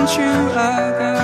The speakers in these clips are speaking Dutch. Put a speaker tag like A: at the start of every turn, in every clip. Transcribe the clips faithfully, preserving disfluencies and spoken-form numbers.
A: want you, I got.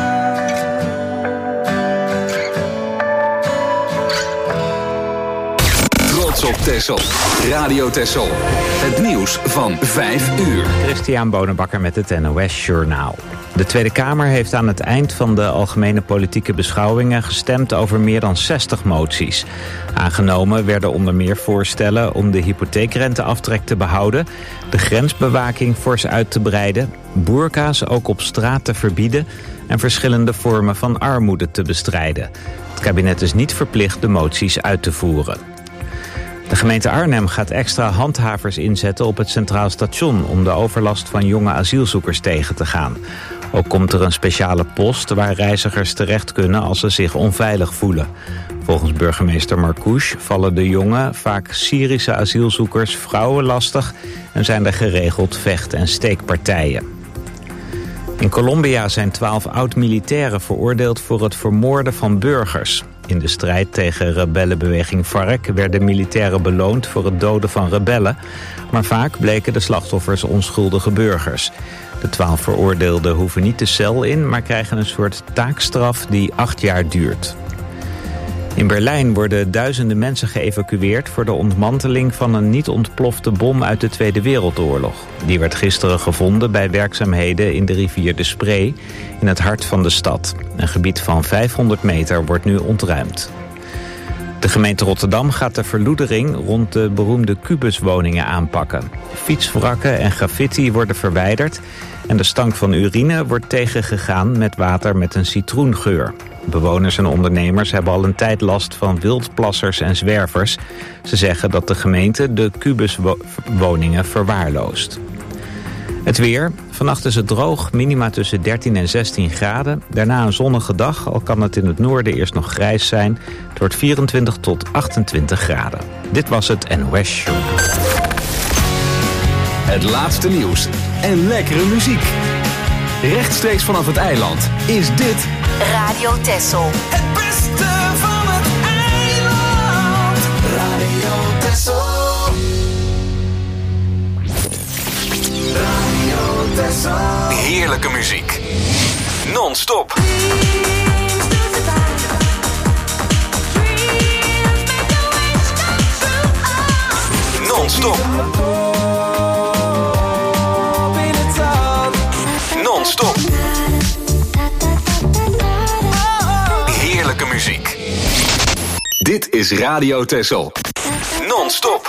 B: Trots op Texel. Radio Texel. Het nieuws van vijf uur.
C: Christian Bonenbakker met het N O S Journaal. De Tweede Kamer heeft aan het eind van de algemene politieke beschouwingen gestemd over meer dan zestig moties. Aangenomen werden onder meer voorstellen om de hypotheekrenteaftrek te behouden, de grensbewaking fors uit te breiden, boerka's ook op straat te verbieden en verschillende vormen van armoede te bestrijden. Het kabinet is niet verplicht de moties uit te voeren. De gemeente Arnhem gaat extra handhavers inzetten op het Centraal Station om de overlast van jonge asielzoekers tegen te gaan. Ook komt er een speciale post waar reizigers terecht kunnen als ze zich onveilig voelen. Volgens burgemeester Marcouch vallen de jonge, vaak Syrische asielzoekers vrouwen lastig en zijn er geregeld vecht- en steekpartijen. In Colombia zijn twaalf oud-militairen veroordeeld voor het vermoorden van burgers. In de strijd tegen rebellenbeweging FARC werden militairen beloond voor het doden van rebellen, maar vaak bleken de slachtoffers onschuldige burgers. De twaalf veroordeelden hoeven niet de cel in, maar krijgen een soort taakstraf die acht jaar duurt. In Berlijn worden duizenden mensen geëvacueerd voor de ontmanteling van een niet ontplofte bom uit de Tweede Wereldoorlog. Die werd gisteren gevonden bij werkzaamheden in de rivier de Spree in het hart van de stad. Een gebied van vijfhonderd meter wordt nu ontruimd. De gemeente Rotterdam gaat de verloedering rond de beroemde kubuswoningen aanpakken. Fietswrakken en graffiti worden verwijderd en de stank van urine wordt tegengegaan met water met een citroengeur. Bewoners en ondernemers hebben al een tijd last van wildplassers en zwervers. Ze zeggen dat de gemeente de kubuswoningen verwaarloost. Het weer. Vannacht is het droog, minima tussen dertien en zestien graden. Daarna een zonnige dag, al kan het in het noorden eerst nog grijs zijn. Het wordt vierentwintig tot achtentwintig graden. Dit was het N O S Show.
B: Het laatste nieuws en lekkere muziek. Rechtstreeks vanaf het eiland is dit
D: Radio Texel.
A: Het beste van het eiland. Radio Texel. Radio Texel.
B: heerlijke muziek. Non-stop. Non-stop. Non-stop. Heerlijke muziek. Dit is Radio Texel. Non-stop.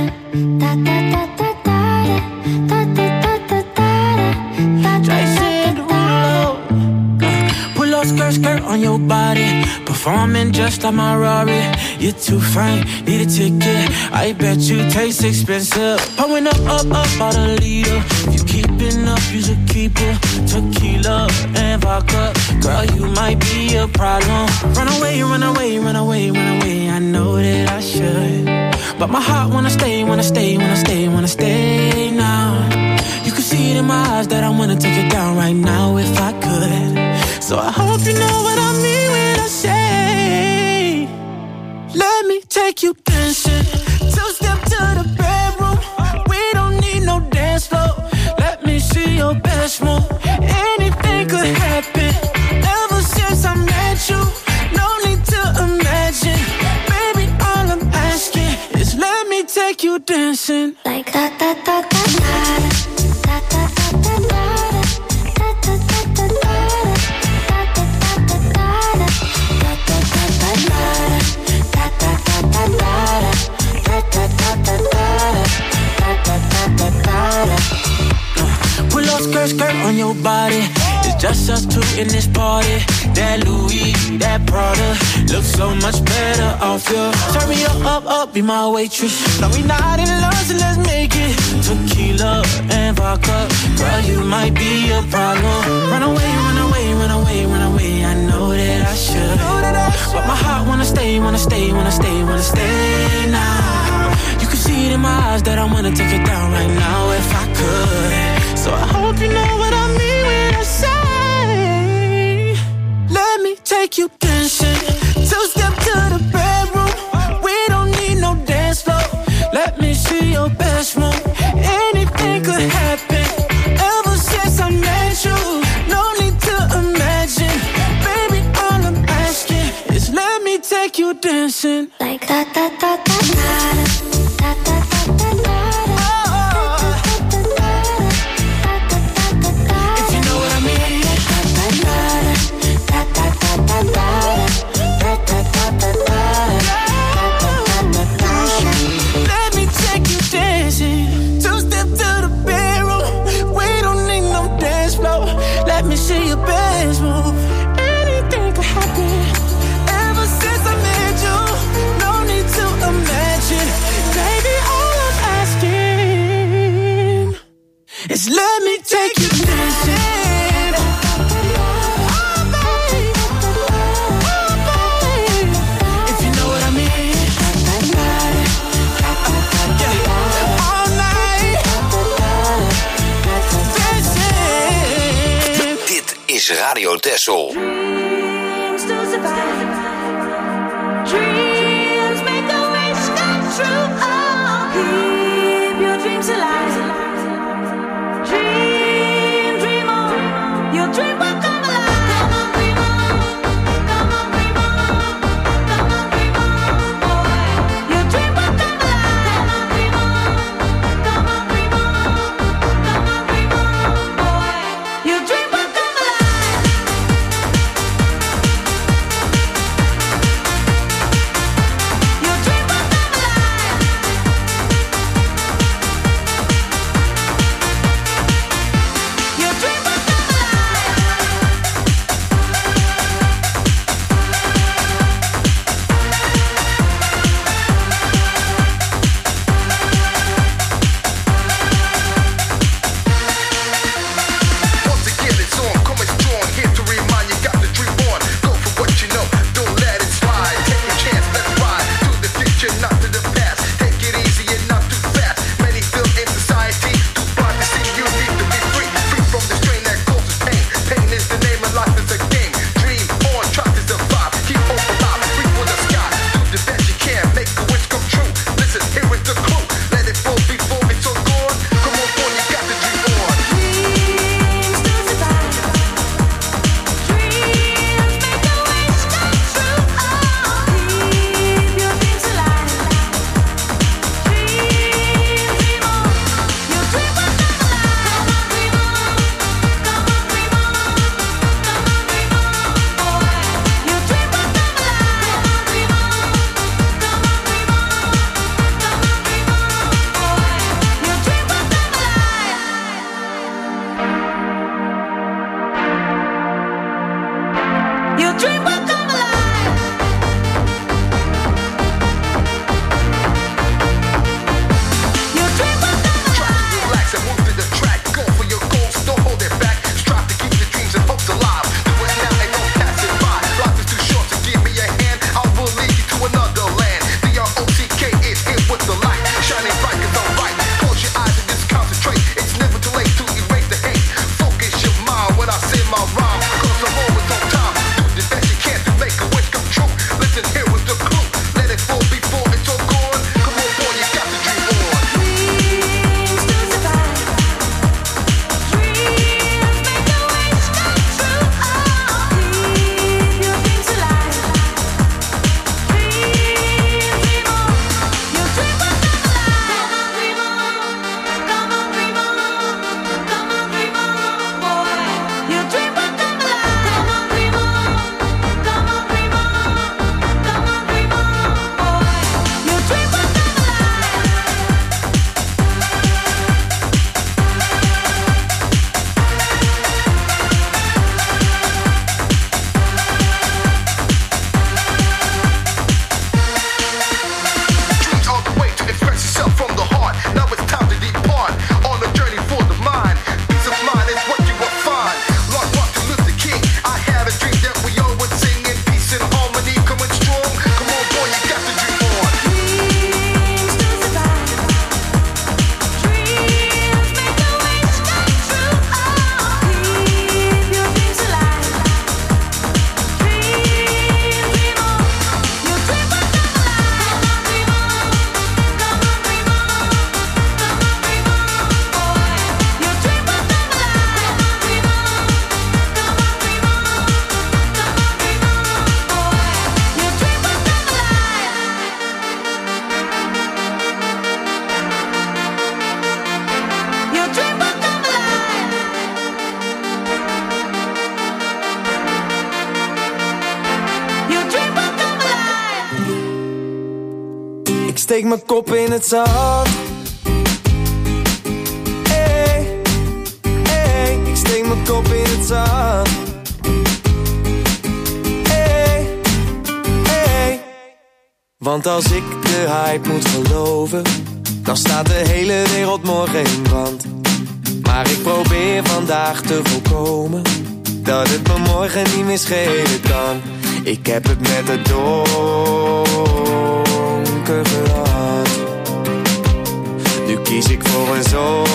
E: Skirt, skirt on your body, performing just like my Rari. You're too fine, need a ticket. I bet you taste expensive. Pouring up, up, up, out a leader. If you keeping up, you should keep it. Tequila and vodka, girl, you might be a problem. Run away, run away, run away, run away. I know that I should, but my heart wanna stay, wanna stay, wanna stay, wanna stay now. You can see it in my eyes that I wanna take it down right now if I could. So I hope you know what I mean when I say, let me take you dancing. Two-step to the bedroom. We don't need no dance floor. Let me see your best move. Anything could happen. Ever since I met you, no need to imagine. Baby, all I'm asking is let me take you dancing. Like da da da da da. Pull up skirt, skirt on your body. It's just us two in this party. That Louis, that Prada looks so much better off you. Turn me up, up, up, be my waitress. No, we not in love, so let's make it. Tequila and vodka, girl, you might be a problem. Run away, run away, run away, run away. I know that I should, but my heart wanna stay, wanna stay, wanna stay, wanna stay now. You can see it in my eyes that I wanna take it down right now if I could. So I hope you know what I mean when I say, let me take you dancing. Two-step to the bedroom. We don't need no dance floor. Let me see your best move. Anything could happen. Ever since I met you, no need to dancing.
D: Like da da da da da da da da da da.
E: If you know what I mean. Da da da da da da da da da da da da. Let me take you dancing. Two step to the bedroom. We don't need no dance floor. Let me see your best move. Anything could happen. Ever since I met you, no need to imagine. Baby, all I'm asking is let me take you dancing.
F: Radio Texel.
D: Dreams to survive. Dreams make a wish come true. Oh, keep your dreams alive. Dream, dream on. Your dream will come alive. Come on, dream on. Come on, dream on. Come on, dream on, boy. Your dream will come alive. Come on, dream on. Come on, dream on. Come on, dream on, boy. Your dream will come alive. Your dream will come alive.
A: steek mijn kop in het zand. Hey, hey, ik steek mijn kop in het zand. Hey, hey. Want als ik de hype moet geloven, dan staat de hele wereld morgen in brand. Maar ik probeer vandaag te voorkomen dat het me morgen niet meer schelen kan. Ik heb het met het donker gehad. Nu kies ik voor een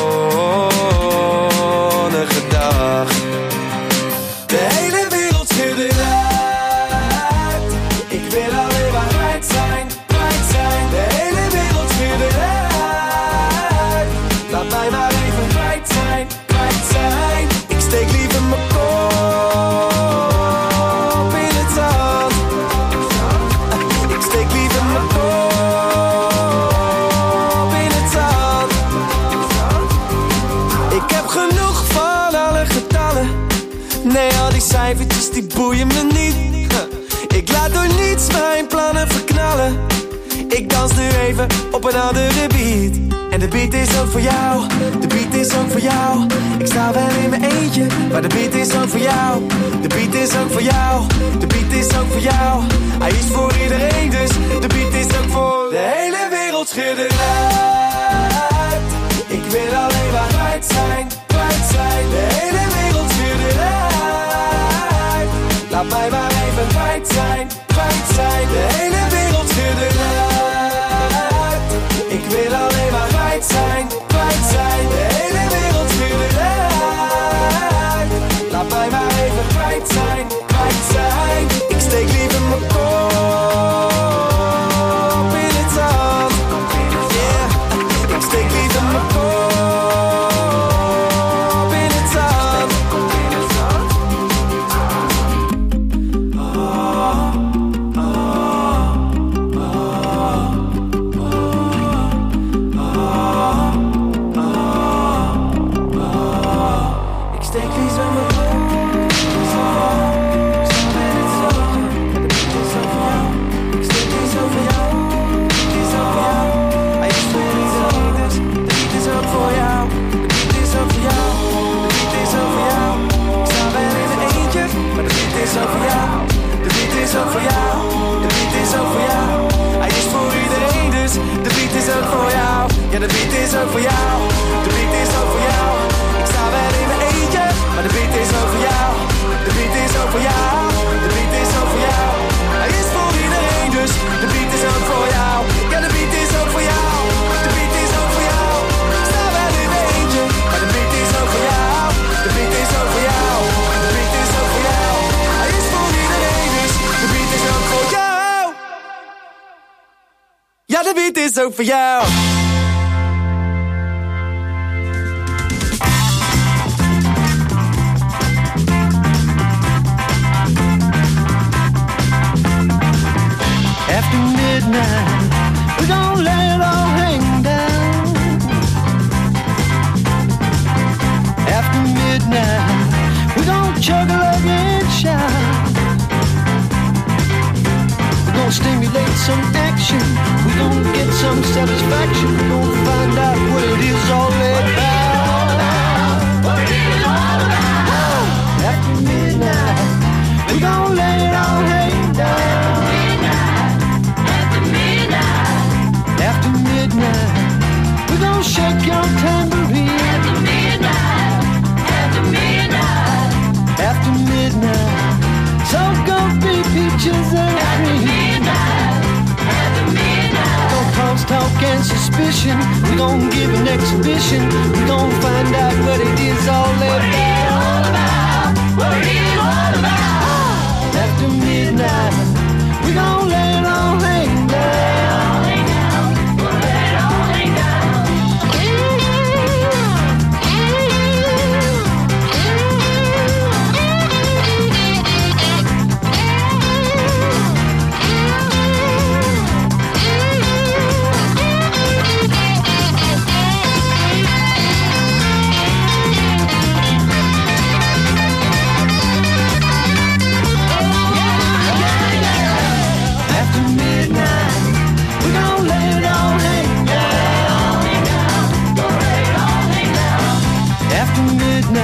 A: zonnige dag. De hele wereld schudde uit. Ik wil alleen maar kwijt zijn, kwijt zijn. De hele wereld schudde uit. Laat mij maar even kwijt zijn, kwijt zijn. Ik steek liever mijn kop in het zand. Ik steek liever mijn kop in het zand. Ik heb genoeg van alle getallen. Nee, al die cijfertjes die boeien me niet. Ik laat door niets mijn plannen verknallen. Ik dans nu even op een andere beat. En de beat is ook voor jou, de beat is ook voor jou. Ik sta wel in mijn eentje, maar de beat is ook voor jou. De beat is ook voor jou, de beat is ook voor jou. Hij is voor iedereen, dus de beat is ook voor de hele wereld schudden uit. Ik wil alleen maar kwijt zijn, kwijt zijn. De hele wereld schudden uit. Laat mij maar even kwijt zijn, kwijt zijn. De hele wereld schudden uit. Ik wil alleen maar kwijt zijn, kwijt zijn. De hele wereld schudden uit. Laat mij maar even kwijt zijn, kwijt zijn. Ik steek liever mijn kop in het zand. Yeah, ik steek liever mijn kop in het zand. Oh, oh, oh, oh, oh. Ik steek liever mijn kop in het zand. De beat is ook voor jou. Ik steek liever voor jou. De beat is ook voor jou. Hij is voor iedereen, dus de beat is ook voor jou. De beat is ook voor jou. De beat is ook voor jou. Ik sta wel in mijn eentje, maar de beat is ook voor jou. De beat is ook voor jou. De beat is ook voor jou. Hij is voor iedereen, dus de beat is ook voor jou. Ja, de beat is ook voor jou. De beat is ook voor jou. Ik sta wel in mijn eentje, maar de beat is ook voor jou. De beat is ook voor jou. De beat is ook voor jou. Hij is voor iedereen, dus de beat is ook voor jou. Ja, de beat is ook voor jou. De beat is ook voor jou. Ik sta wel in mijn eentje, maar de beat is ook voor jou. De beat is ook voor jou. De beat is ook voor jou. Hij is voor iedereen, dus de beat is ook voor jou. Ja, de beat is ook voor jou.
G: After midnight, we're gonna let it all hang down. After midnight, we're gonna chug a lug and shout. We're gonna stimulate some action. We're gonna get some satisfaction. We're gonna find out what it is all about. What it is all about. After midnight, we're gonna let it all hang down. After midnight, we're gonna shake your tambourine. After midnight, after midnight, after midnight, so go be peaches and cream. After midnight, after midnight, don't cause talk and suspicion. We're gonna give an exhibition. We're gonna find out what it is all about. What it is all about. After midnight, we're gonna let it all hang down.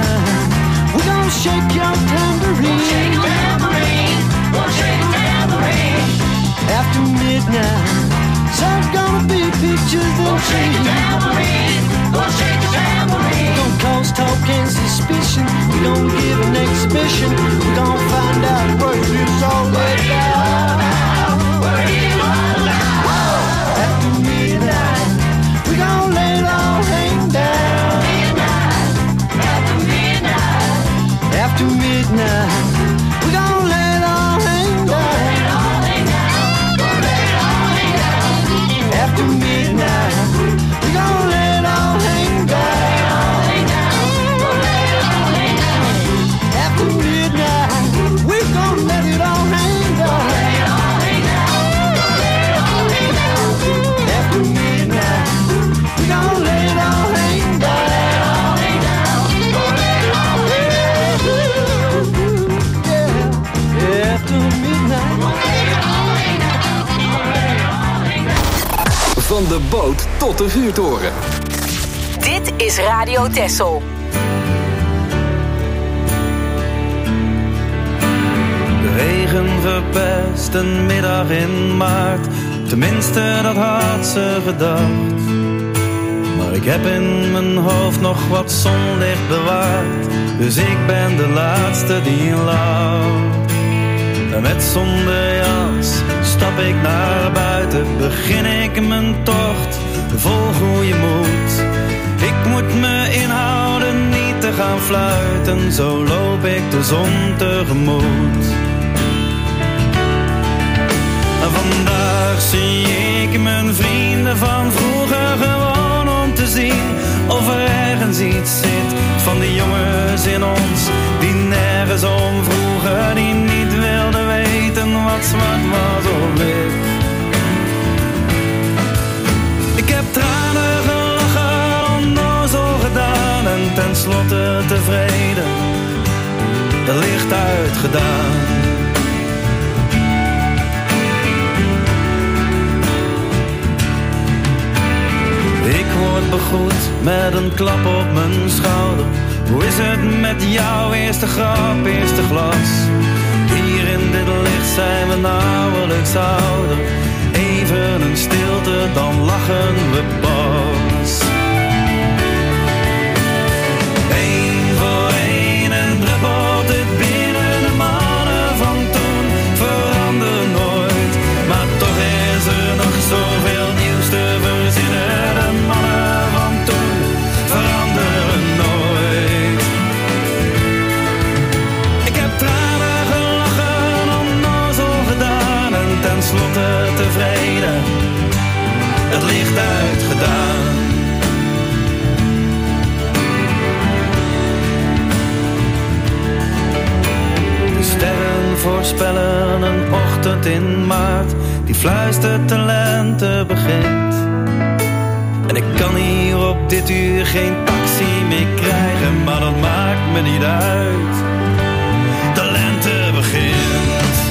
G: midnight, we're gonna shake your tambourine. We'll shake a tambourine. We'll shake a tambourine. After midnight, there's gonna be pictures and we'll shake a tambourine. We'll shake a tambourine. We're gonna cause talk and suspicion. We're gonna give an exhibition. We're gonna find out what it's all about. What it's all about. After midnight, we're gonna let it all hang down. Midnight. After midnight. After midnight, we're gonna let it all hang down. Let it all hang down. Let it all hang down. After midnight, we're gonna let it all hang down. After midnight, we're gonna let it all hang down. After midnight, we're gonna let it all hang down. Yeah, after midnight.
B: Van de boot tot de vuurtoren.
H: Dit is Radio Texel.
I: De regen verpest een middag in maart. Tenminste, dat had ze gedacht. Maar ik heb in mijn hoofd nog wat zonlicht bewaard. Dus ik ben de laatste die lacht. En met zonder jas stap ik naar buiten. Begin ik mijn tocht vol goede moed. Ik moet me inhouden niet te gaan fluiten. Zo loop ik de zon tegemoet. Vandaag zie ik mijn vrienden van vroeger gewoon om te zien of er ergens iets zit van die jongens in ons die nergens om vroegen, die niet wilden weten wat zwart was of wit. Ik heb tranen gelachen, onnozel gedaan en tenslotte tevreden, het licht uitgedaan. Ik word begroet met een klap op mijn schouder. Hoe is het met jou? Eerste grap, eerste glas. Hier in dit licht zijn we nauwelijks ouder. Even een stilte, dan lachen we pas. Eén voor één en druppelt het binnen. De mannen van toen veranderen nooit. Maar toch is er nog zoveel nieuws te verzinnen. De mannen van toen veranderen nooit. Ik heb tranen gelachen, onnozel gedaan en tenslotte tevreden, het licht uitgedaan. De sterren voorspellen een ochtend in maart die fluistert de lente begint. En ik kan hier op dit uur geen taxi meer krijgen, maar dat maakt me niet uit. De lente begint.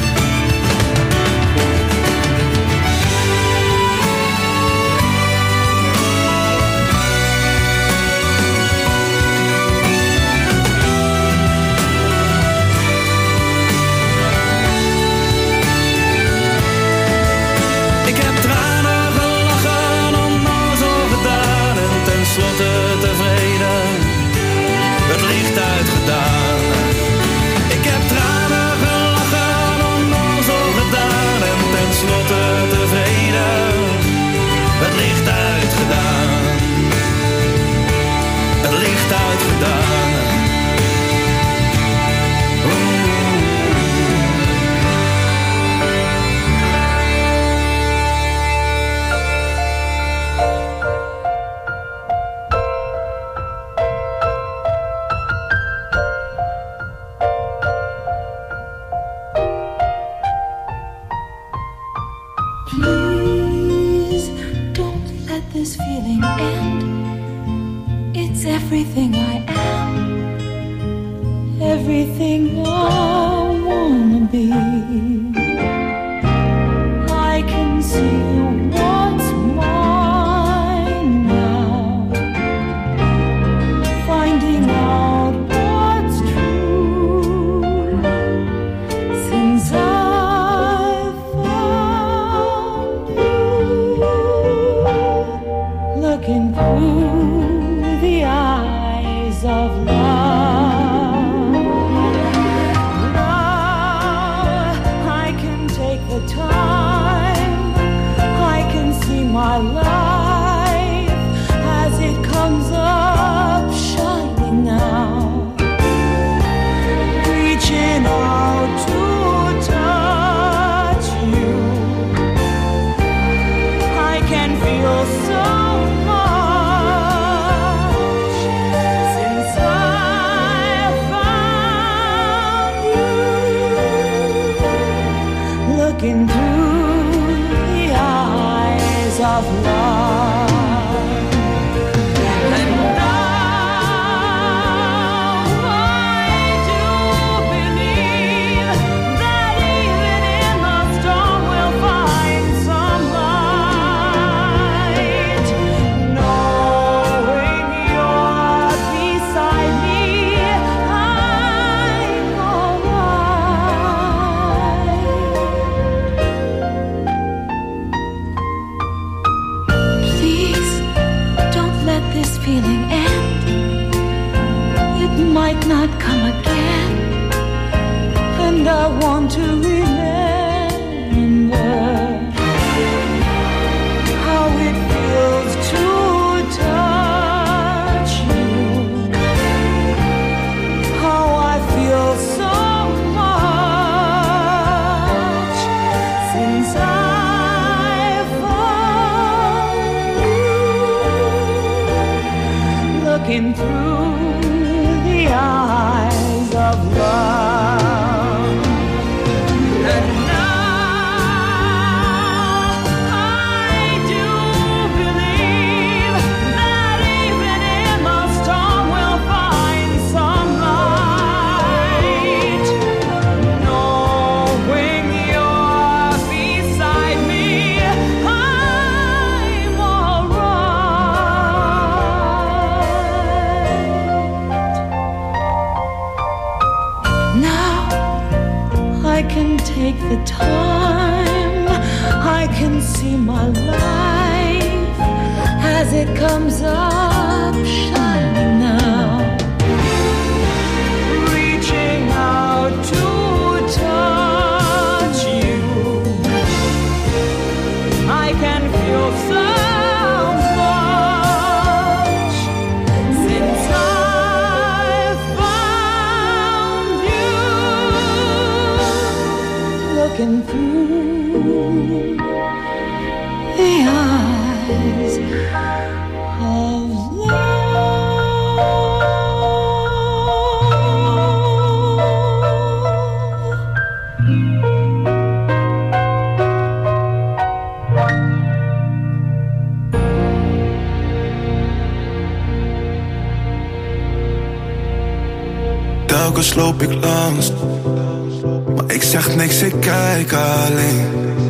I: Tenslotte tevreden, het licht uitgedaan. Ik heb tranen gelachen, onnozel gedaan en tenslotte tevreden, het licht uitgedaan. Het licht uitgedaan.
D: Everything I am, everything I wanna be. I can see what's mine now, finding out what
G: might not come again, and I want to remember how it feels to touch you, how I feel so much since I found you, looking through the eyes of love. And now I do believe that even in the storm we'll find some light. Knowing you're beside me, I'm alright. Now I can take the time, I can see my life as it comes up shining now, reaching out to touch you. I can feel so much since I found you, looking through the eyes of
J: Telkens loop ik langs, maar ik zeg niks, ik kijk alleen.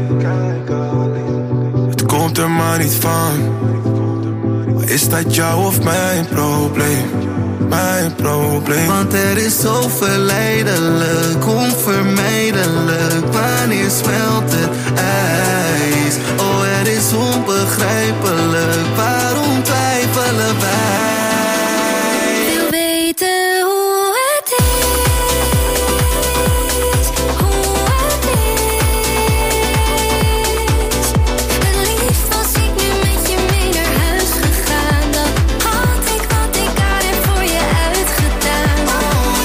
J: Het komt er maar niet van, maar is dat jou of mijn probleem? Mijn probleem.
K: Want er is zo verleidelijk, onvermijdelijk. Wanneer smelt het ijs? Oh, het is onbegrijpelijk. Waarom twijfelen wij? Wil weten hoe het is, hoe het is. Het liefst was ik nu met je mee naar huis gegaan. Dan had ik wat ik aan heb voor je uitgedaan. Oh,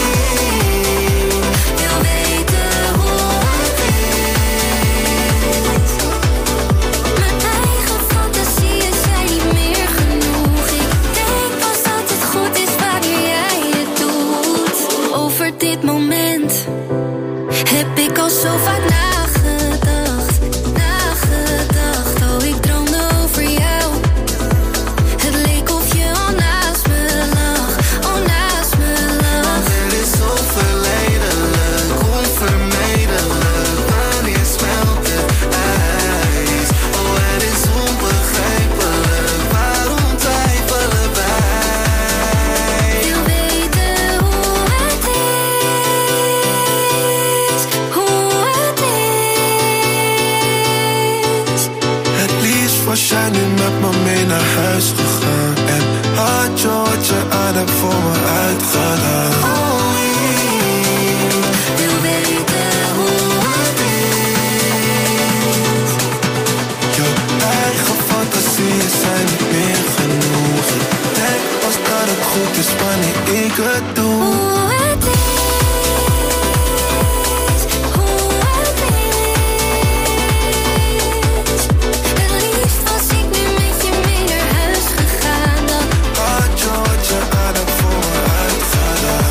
K: wil weten hoe het is. Mijn eigen fantasieën zijn niet meer genoeg. Ik denk pas dat het goed is wanneer jij het doet. Over dit moment heb ik al zo vaak nagedacht, nagedacht. Oh, ik droomde over jou. Het leek of je al naast me lag, al naast me lag. Het is zo verleidelijk, onvermijdelijk. Wanneer smelt het ijs? Oh, het is onbegrijpelijk. Waarom twijfelen wij? Wil weten hoe het is, hoe het is.
J: Het liefst was jij nu met me mee naar huis gegaan en had je wat je aan hebt voor me uitgedaan.
K: Oh, wil weten hoe het is.
J: Je eigen fantasieën zijn niet meer genoeg. Ik denk pas dat het goed is wanneer ik het doe.
K: Hoe het is, hoe het is. Het liefst was ik nu met je mee naar huis gegaan. Dan
J: Had je wat je aan hebt voor me uitgedaan.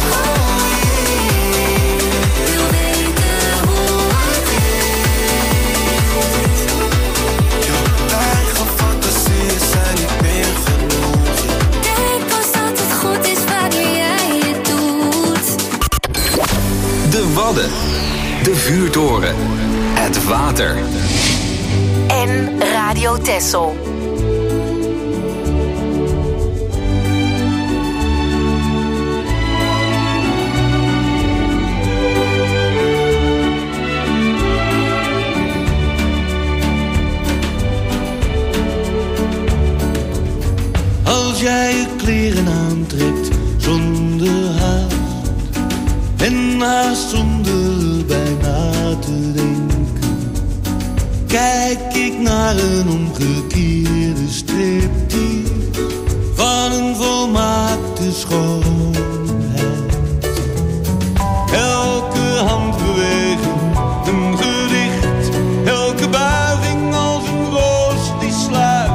K: wil weten hoe het is.
J: Je eigen fantasieën zijn niet meer genoeg.
K: Denk pas dat het goed is wanneer jij het doet.
B: De Wadden. De Vuurtoren. Het water.
H: En Radio Texel.
E: Als jij je kleren aantrekt zonder haast,
L: maar zonder bij na te denken, kijk ik naar een omgekeerde striptease van een volmaakte schoonheid. Elke handbeweging een gedicht, elke buiging als een roos die sluit.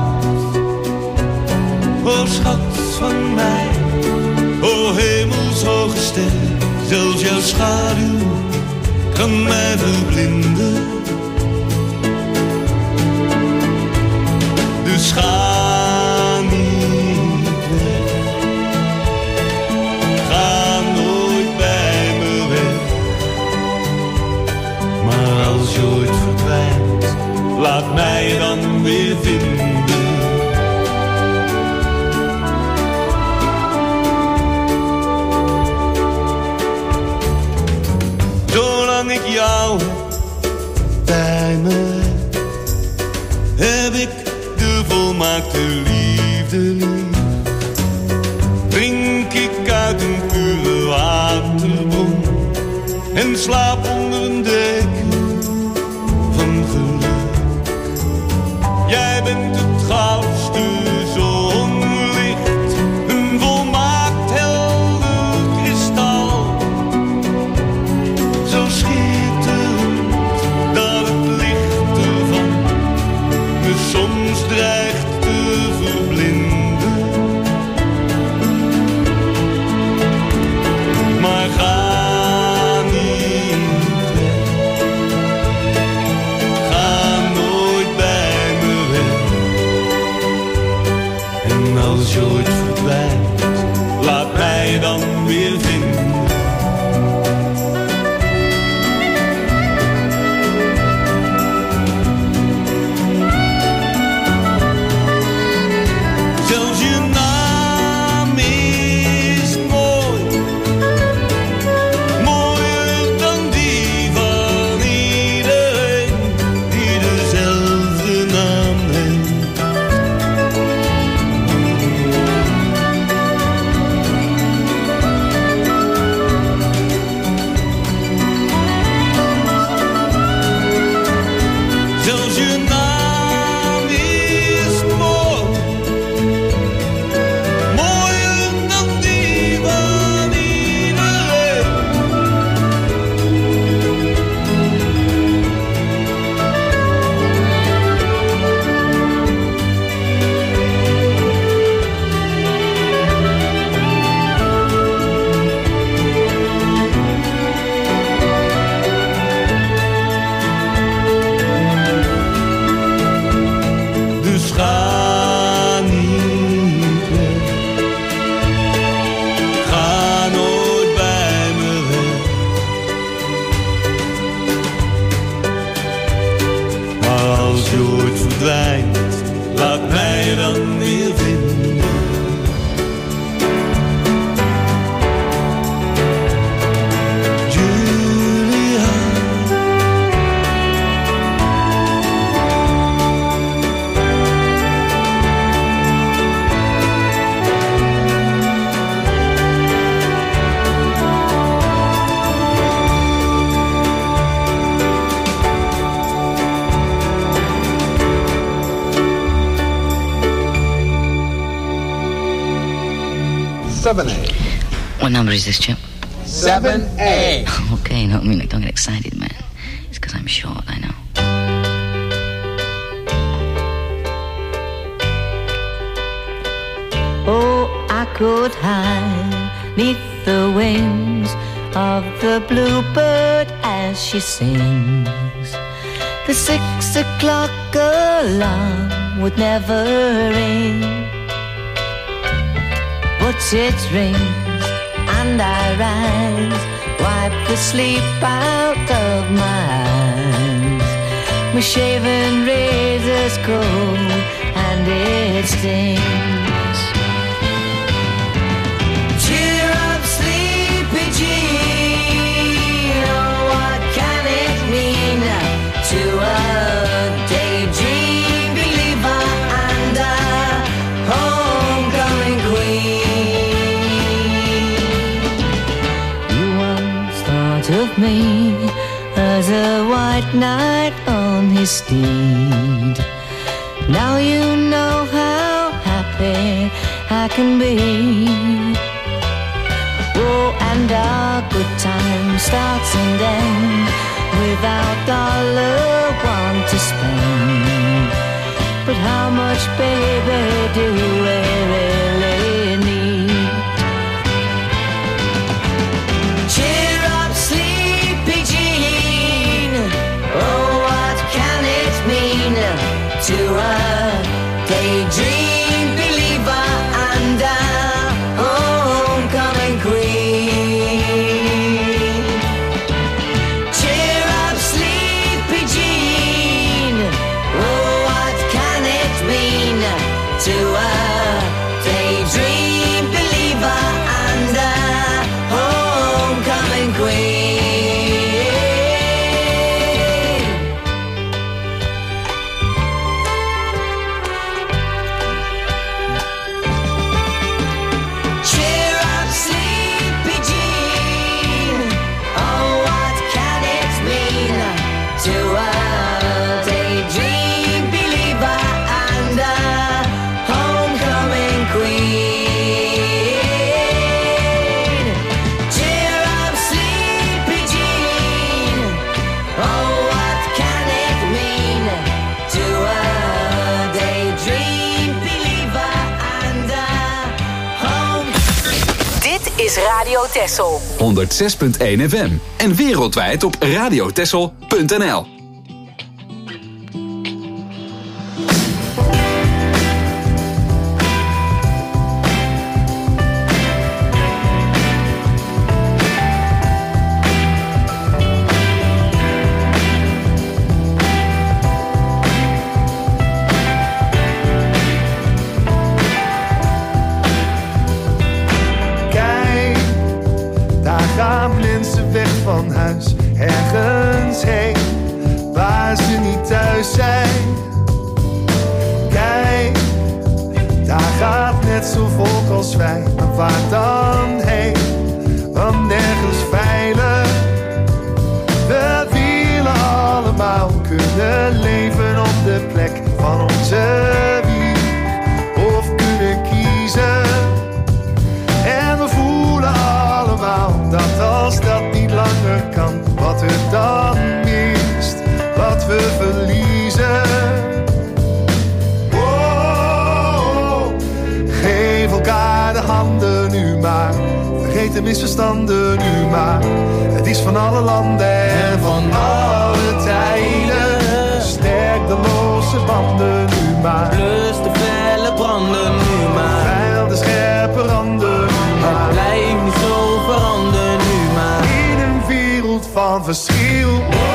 L: O schat van mij, o hemelshoge ster, zelfs jouw schaduw kan mij verblinden. Dus ga niet weg, ga nooit bij me weg. Maar als je ooit verdwijnt, laat mij dan weer vinden. Zolang ik jou bij me heb ik de volmaakte liefde lief. Drink ik uit een pure waterbron en slaap onder een deken van geluk. Jij bent het goudste zonlicht, een volmaakt helder kristal. Zo schitterend dat het licht ervan me soms dreigt te verblinden. Maar ga niet weg, ga nooit bij me weg. En als je ooit verdwijnt, laat mij dan weer vinden. Zelfs je naam is mooi, mooier dan die van iedereen die dezelfde naam heeft. Zelfs je naam is mooi, mooier dan die van iedereen. Dus ga niet weg, ga nooit bij me weg. Maar als je ooit verdwijnt, laat mij dan weer vinden. Julia,
M: seven A.
N: What number is this, Chip?
M: seven A.
N: Okay, no, I mean, like, don't get excited, man. It's because I'm short, I know.
O: Oh, I could hide neath the wings of the bluebird as she sings. The six o'clock alarm would never ring, but it rings and I rise, wipe the sleep out of my eyes. My shaven razor's cold and it stings. Cheer up, sleepy Jean. Oh, what can it mean to a daydream believer and a homecoming queen? You once thought of me as a white knight on his steed. Now you know how happy I can be. Oh, and our good time starts and ends without dollar one to spend. But how much, baby, do we really need? Cheer up, sleepy Jean. Oh, what can it mean to a daydream believer and a homecoming queen? Cheer up, sleepy Jean. Oh, what can it mean to a daydream believer and a homecoming queen? Cheer up, sleepy Jean. Oh, what can it mean to a daydream believer and a homecoming queen? Cheer up, sleepy Jean. Oh, what can it mean to a daydream believer and a home?
H: Dit is Radio Texel.
B: honderdzes punt één F M en wereldwijd op radiotexel punt n l.
P: Kijk, daar gaan mensen weg van huis, ergens heen, waar ze niet thuis zijn. Kijk, daar gaat net zo volk als wij, maar waar dan heen, want nergens veilig. We willen allemaal kunnen leven op de plek van onze wieg, of kunnen kiezen. En we voelen allemaal dat als dat niet langer kan, wat er dan mist, wat we verliezen. Oh, geef elkaar de handen nu maar, vergeet de misverstanden nu maar. Het is van alle landen en van alle tijden. Sterk de losse banden nu maar.
E: Blus de felle branden nu maar.
P: Veil de scherpe randen nu maar.
E: Het blijft niet zo veranderen nu maar.
P: In een wereld van verschil.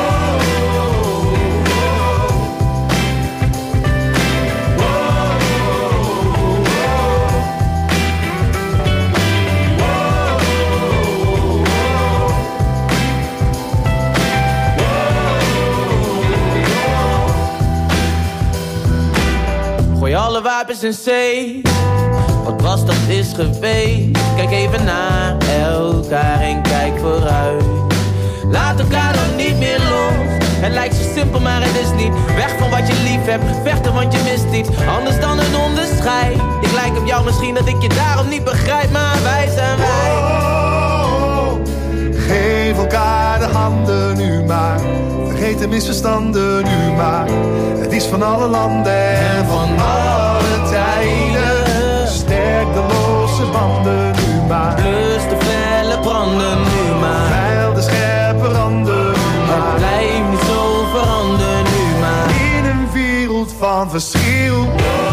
E: Gooi alle wapens in zee. Wat was dat is geweest. Kijk even naar elkaar en kijk vooruit. Laat elkaar dan niet meer los. Het lijkt zo simpel maar het is niet. Weg van wat je lief hebt, vechten want je mist iets. Anders dan een onderscheid. Ik lijk op jou misschien dat ik je daarom niet begrijp. Maar wij zijn wij.
P: Oh, geef elkaar de handen nu maar. Vergeet de misverstanden nu maar. Het is van alle landen en van alle tijden. Sterk de losse banden nu maar.
E: Blus de felle branden nu maar.
P: Veil de scherpe randen nu maar.
E: Het blijft niet zo veranderen nu maar.
P: In een wereld van verschil.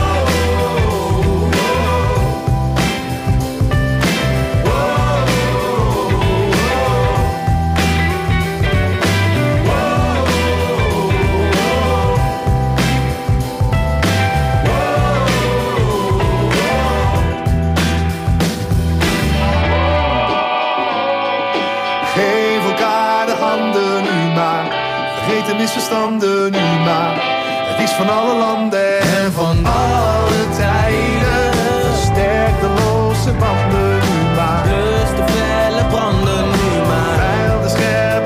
P: Geef elkaar de handen nu maar. Vergeet de misverstanden nu maar. Het is van alle landen en van alle tijden. Sterk de losse banden nu maar.
E: Blus de felle branden nu maar.
P: Veil de scherpe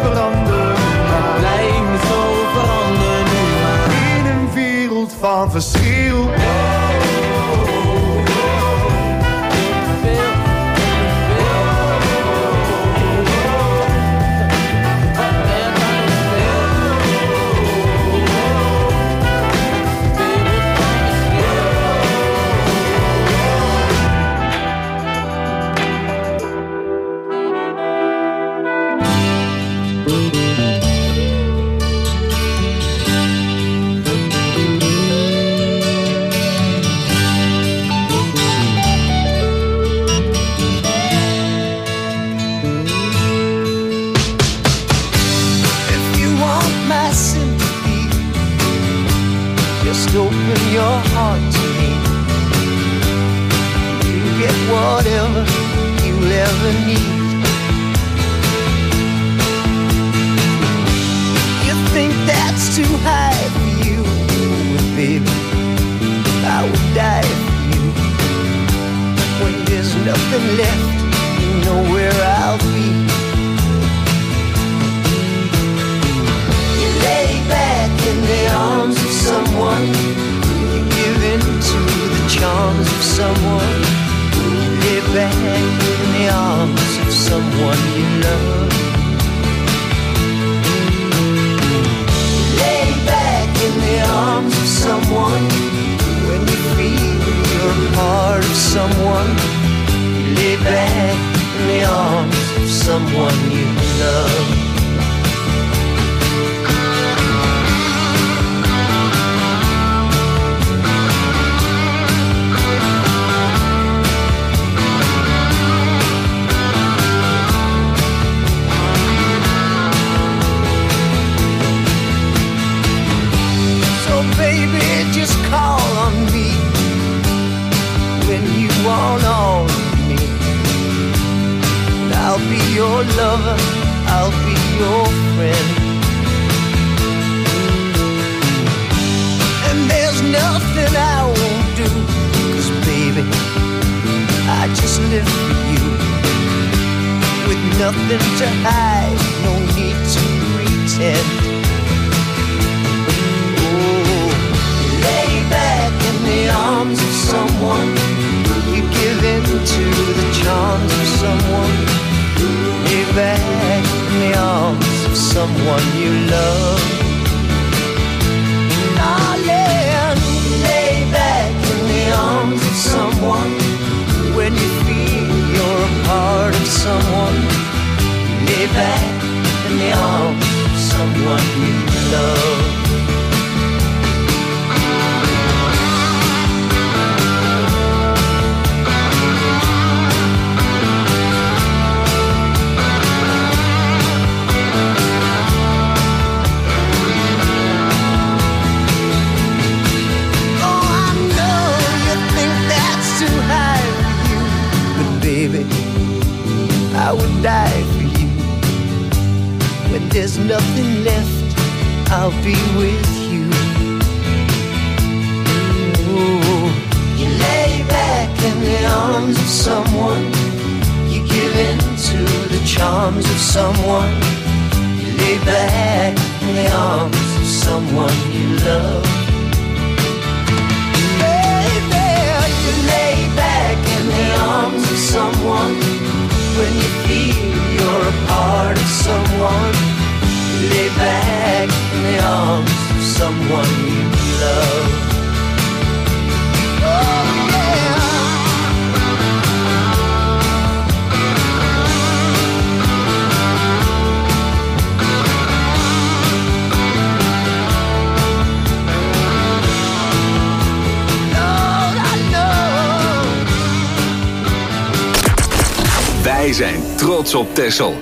G: Just open your heart to me. You get whatever you'll ever need. You think that's too high for you, but baby, I would die for you. When there's nothing left, you know where I'll be. You lay back in the arms of someone. You give in to the charms of someone. You lay back in the arms of someone you love. You lay back in the arms of someone. When you feel you're a part of someone, you lay back in the arms of someone you love. Just call on me when you want all of me. I'll be your lover, I'll be your friend. And there's nothing I won't do, 'cause baby, I just live for you. With nothing to hide, no need to pretend. Back in the arms of someone, you give in to the charms of someone. Lay back in the arms of someone you love. Darling, lay back in the arms of someone. When you feel you're a part of someone, lay back in the arms of someone you love. I would die for you. When there's nothing left, I'll be with you. Ooh. You lay back in the arms of someone. You give in to the charms of someone. You lay back in the arms of someone you love. Baby, you lay back in the arms of someone. When you feel you're a part of someone, you lay back in the arms of someone you love. Oh, yeah. Lord, I know.
B: Wij zijn trots op Texel.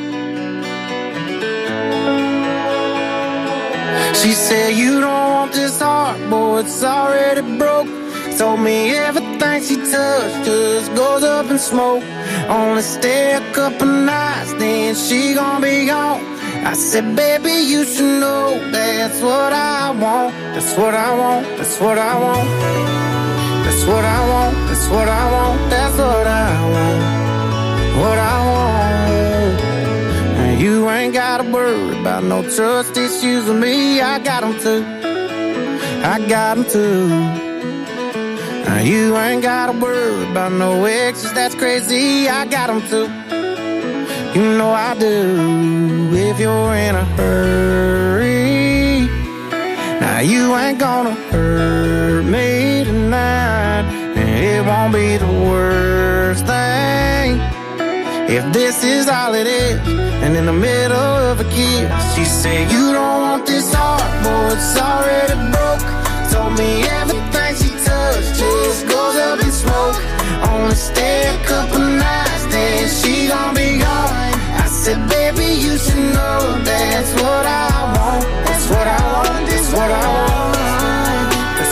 E: She said you don't want this heart, boy, it's already broke. Told me everything she touched just goes up in smoke. Only stay a couple nights, then she gon' be gone. I said, baby, you should know that's what I want. That's what I want, that's what I want. That's what I want, that's what I want. That's what I want. What I want. And you ain't gotta worry about no trust issues with me. I got them too. I got them too. Now you ain't gotta worry about no exes, that's crazy. I got them too. You know I do. If you're in a hurry, now you ain't gonna hurt me tonight. And it won't be the worst thing if this is all it is, and in the middle of a kiss, she said, you don't want this heart, boy, it's already broke. Told me everything she touched just goes up in smoke. Only stay a couple nights, then she gon' be gone. I said, baby, you should know that's what I want. That's what I want, that's what I want.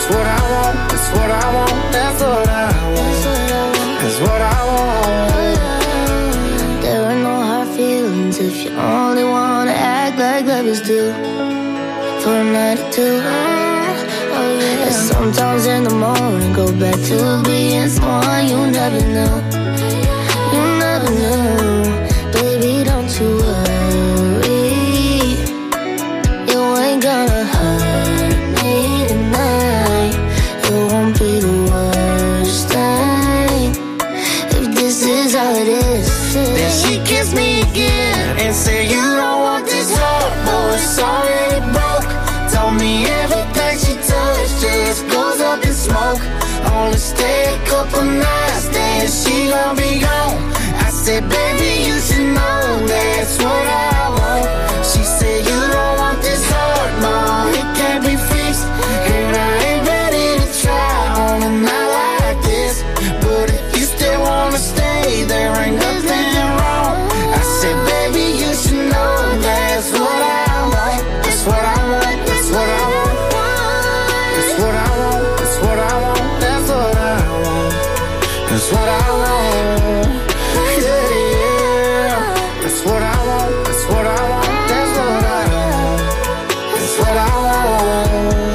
Q: That's what I want, that's what I want, that's what I want. That's what I want.
K: There are no hard feelings if you only wanna act like lovers do. For a night or two. Oh yeah. And sometimes in the morning go back to being someone you never knew. You never knew. Baby, don't you worry. You ain't gonna hurt me tonight. It won't be the worst thing if this is how it is.
Q: Then she kissed me again and said you don't want this heart, boy, it's already broke. Told me everything she touched just goes up in smoke. Only stay a couple nights, then she gon' be gone. I said, baby, you should know that's what I want. She said, you don't want this heart, no, it can't be fixed. And I ain't ready to try on a night like this. But if you still wanna stay, there ain't nothing wrong. I said, baby, you should know that's what I want. That's what I want, that's what I want. That's what I want, that's what I want. That's what I want. That's what I want. Yeah, yeah. That's what I want, that's what I want. That's what I want. That's what I want.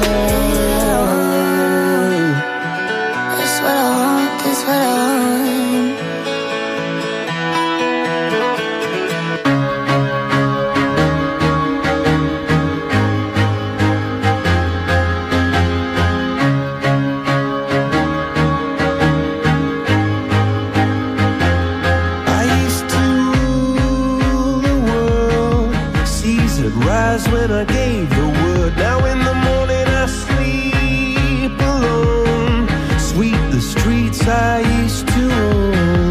K: That's what I want, that's what I want.
Q: I used to rule the world. Seas would rise when I gave the word. Now in the morning I sleep alone. Sweep the streets I used to own.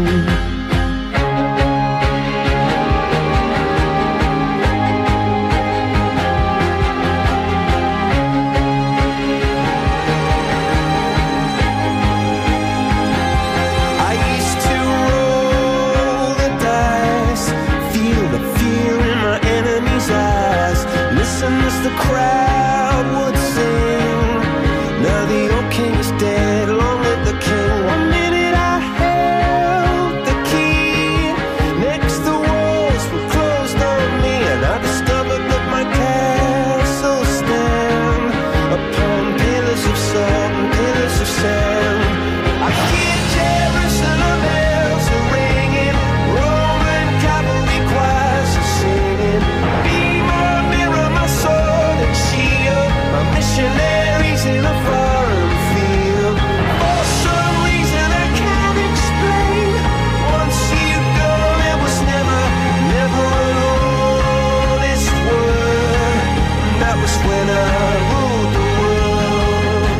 Q: I used to roll the dice, feel the fear in my enemy's eyes. Listen as the crowd would sing. Now the old king is dead, long live the king. One minute I held the key. Next the walls were closed on me, and I discovered that my castle stand upon pillars of salt and pillars of sand. I hear Jerusalem bells are ringing, Roman cavalry choirs are singing. Be my mirror, my sword and shield, my missionaries in a foreign field. For some reason I can't explain, once you go it was never, never an honest word. And that was when I ruled the world.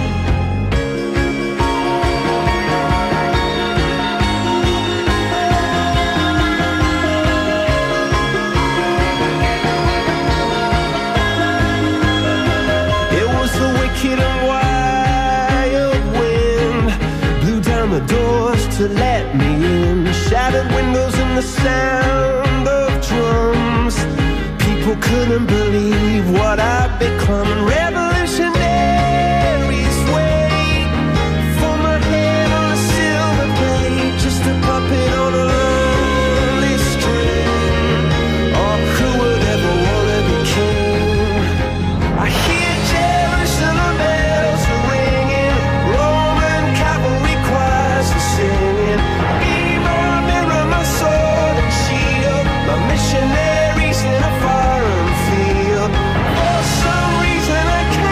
Q: It was the wicked and wild wind, blew down the doors to let me in. Shattered windows and the sound of drums. People couldn't believe what I'd become. And revolutionaries wait for my head on a silver plate, just a puppet on a lonely string. Oh, who would ever wanna be king? I hear Jerusalem bells are ringing, Roman cavalry choirs are singing. Be my mirror, my sword and shield, my missionaries in a foreign field. For some reason I can't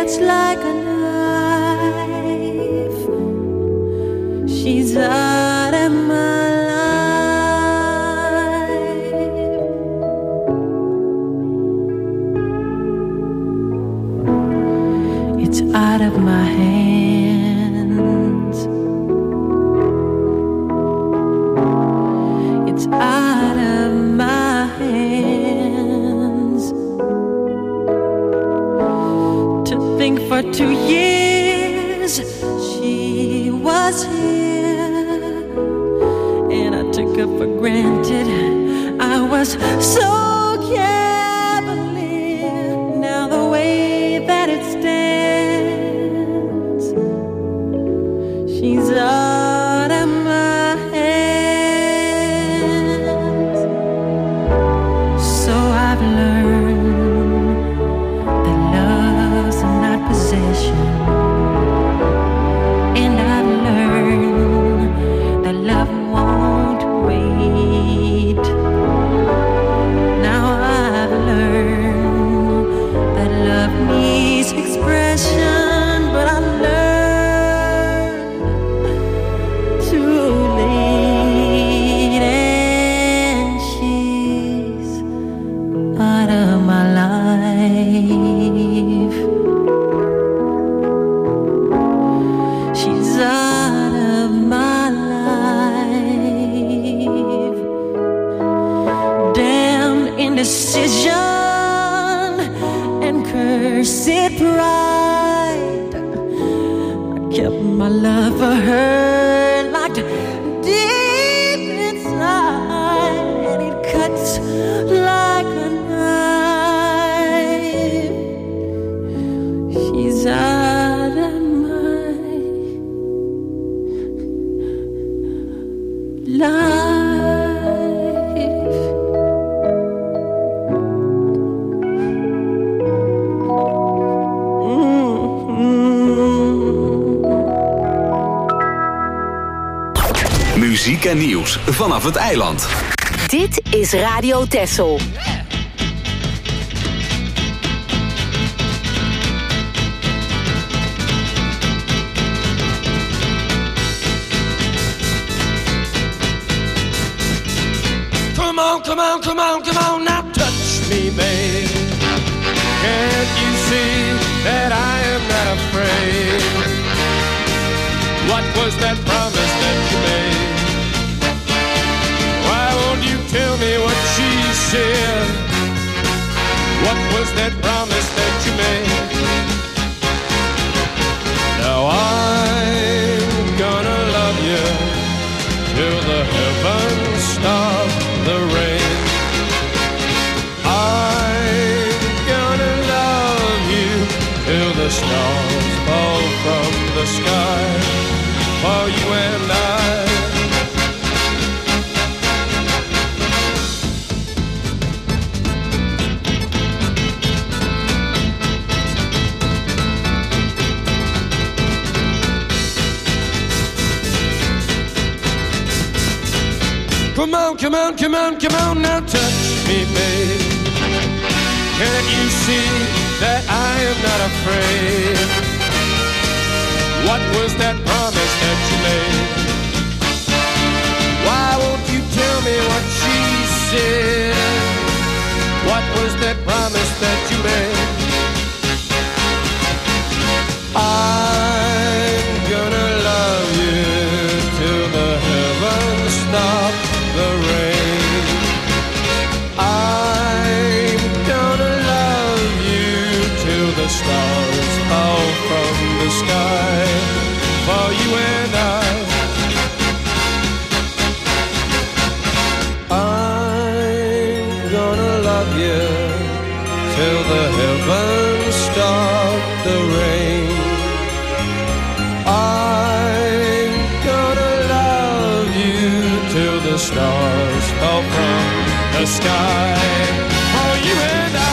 D: cuts like a knife. She's out of my life. It's out of my hands. It's out of my hands. To think for two years she was here, and I took her for granted. I was so cavalier. Now the way that it stands, she's out of my hands. So I've learned that love's not possession, and I've learned that love won't wait. Now I've learned that love needs expression, but I learned too late, and she's out of my life. She's out of my life. Damn indecision and cursed pride. I kept my love for her locked deep inside, and it cuts like a knife. She's out of my life.
B: Muziek en nieuws vanaf het eiland.
H: Dit is Radio Texel.
E: Come on, come on, come on, come on, now touch me, babe. Can't you see that I am not afraid? What was that promise that you made? Why won't you tell me what she said? What was that promise that you made? Now I'm gonna love you till the heavens stop the rain. I'm gonna love you till the stars fall from the sky for you and I. Come on, come on, come on, come on, now touch me, babe. Can't you see that I am not afraid? What was that promise that you made? Why won't you tell me what she said? What was that promise that you made? I'm gonna love you till the heavens stop the rain. I'm gonna love you till the stars fall from the sky for you and I. I'm gonna love you till the heavens stop the rain. I'm gonna love you till the stars fall from the sky for you and I.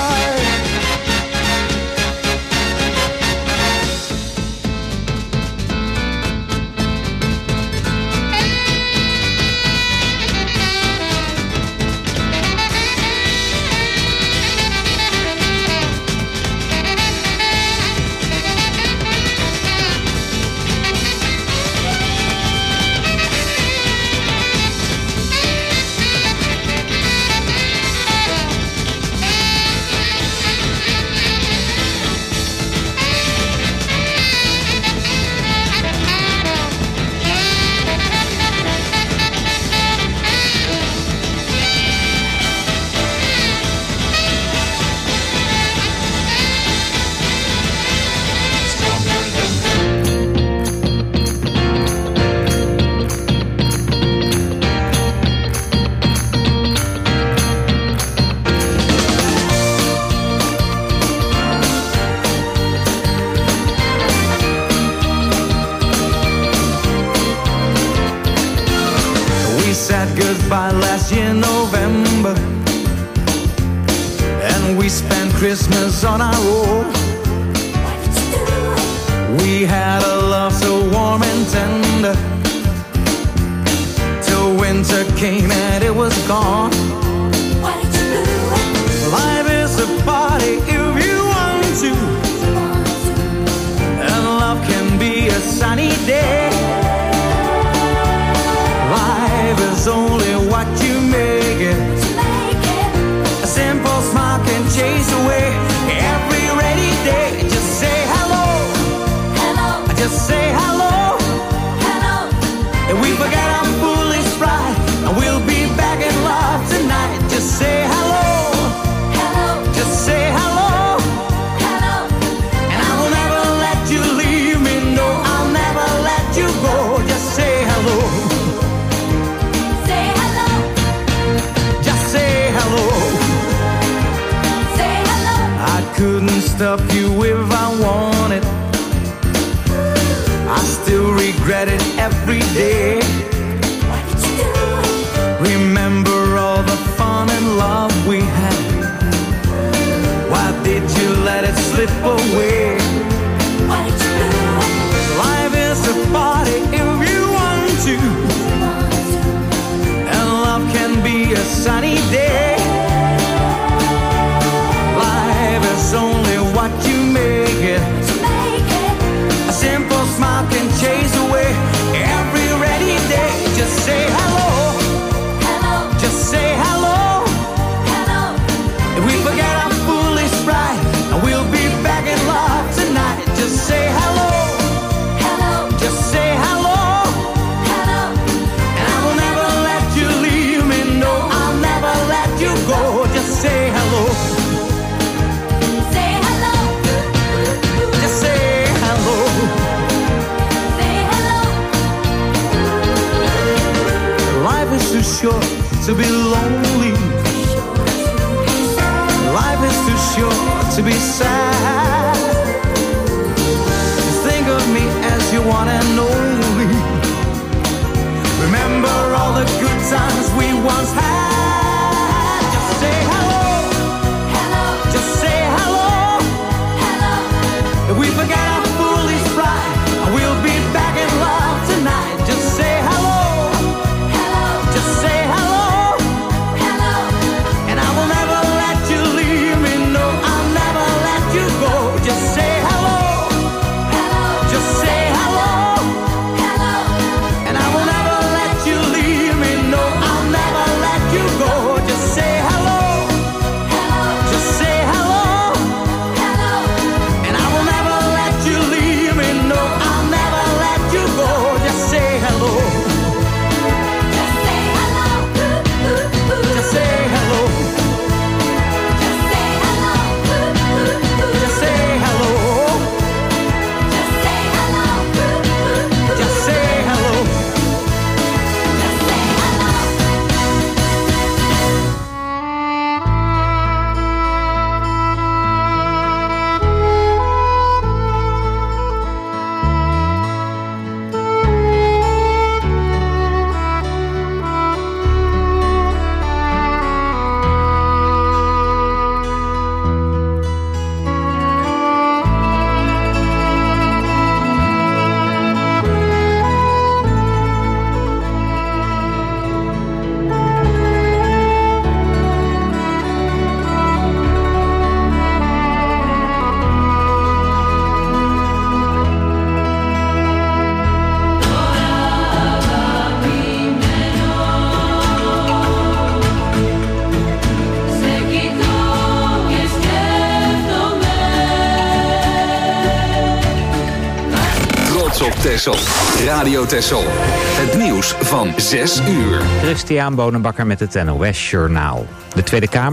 I: last year November, and we spent Christmas on our own. We had a love so warm and tender, till winter came and it was gone. What did you do? Life is a party if you want to, and love can be a sunny day. Life is only what you make it. A simple smile can chase away every rainy day. Just say hello, hello. Just say hello, hello. And we forget our foolish pride, and we'll be back in love tonight. Just say hello, hello. Just say hello, hello. And I will never let you leave me. No, I'll never let you go. Just say hello. Couldn't stop you if I wanted. I still regret it every day. What did you do? Remember all the fun and love we had. Why did you let it slip away? What did you do? Life is a party if you want to, and love can be a sunny day. It's only what you make it. A simple smile can chase away every rainy day. Just say hello, hello. Just say hello, hello. If we forget our foolish pride, and we'll be back in love tonight. Just say hello, hello. Just say hello, hello. And I will never let you leave me. No, I'll never let you go. Just say hello. Too short to be lonely. Life is too short to be sad. Just think of me as you want and only. Remember all the good times we once had. Just say hello, hello. Just say hello, hello. If we forget our foolish pride, we'll be back in love tonight. Just say hello. Just say hello, hello. And I will never let you leave me. No, I'll never let you go. Just say hello, hello. Just say hello, hello. And I will never let you leave me. No, I'll never let you go. Just say hello, hello. Just say hello, hello. And I will never let you leave me. No, I'll never let you go. Just say hello. Just say hello. Just say hello. Just say hello. Just say hello. Just say hello. Just say hello.
B: Texel. Radio Texel. Het nieuws van zes uur.
C: Christian Bonenbakker met het N O S Journaal. De Tweede Kamer